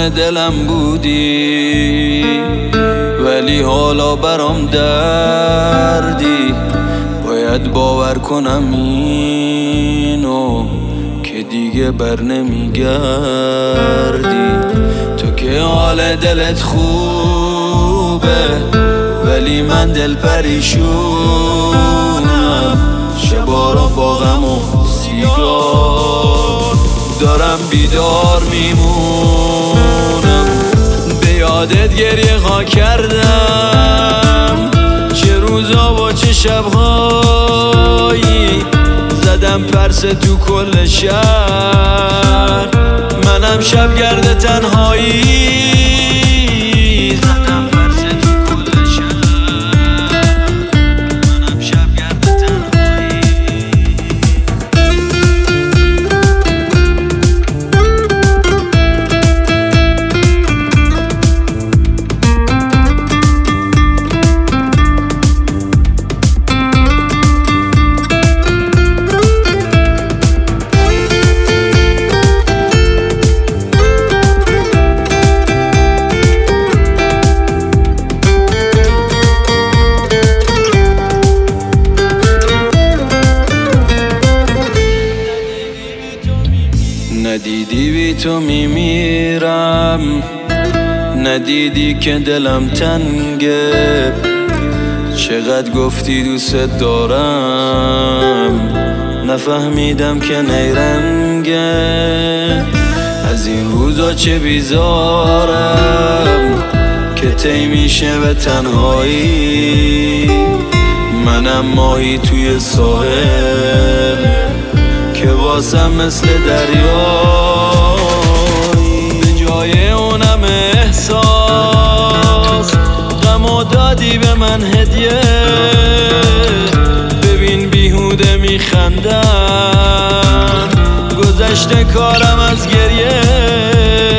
خون دلم بودی، ولی حالا برام دردی. باید باور کنم اینو که دیگه بر نمیگردی. تو که حال دلت خوبه، ولی من دل پریشونم. شبا رو با غم و سیگار دارم بیدار میمونم. به یادت گریه ها کردم، چه روزا و چه شبهایی. زدم پرس تو کل شهر، منم شبگرد تنهایی. زدم پرس تو کل شهر، منم شبگرد تنهایی. ندیدی بی تو میمیرم، ندیدی که دلم تنگه. چقدر گفتی دوست دارم، نفهمیدم که نیرنگه. از این روزا چه بیزارم که طی میشه به تنهایی. منم ماهی توی ساحل که واسم مثل دریایی. به جای اونم احساس غمو دادی به من هدیه. ببین بیهوده میخندم، گذشته کارم از گریه.